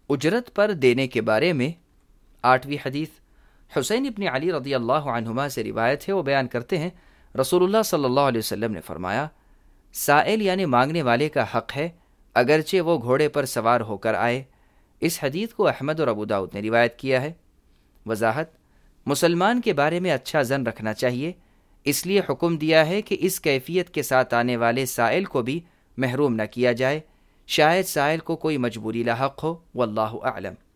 उजरत पर देने के बारे में 8वीं हदीस हुसैन इब्न अली रज़ियल्लाहु अन्हुमा से रिवायत है। वो बयान करते हैं, रसूलुल्लाह सल्लल्लाहु अलैहि वसल्लम ने फरमाया, साइल यानी मांगने वाले का हक है अगरचे वो घोड़े पर सवार होकर आए। इस हदीस को अहमद और अबू दाऊद ने रिवायत किया है। वजाहत, मुसलमान के बारे में अच्छा ज़न रखना चाहिए, इसलिए हुक्म दिया है कि इस कैफियत के साथ आने वाले साइल को भी महरूम न किया जाए, शायद साइल को कोई मजबूरी लाहक हो। वल्लाहु अअलम।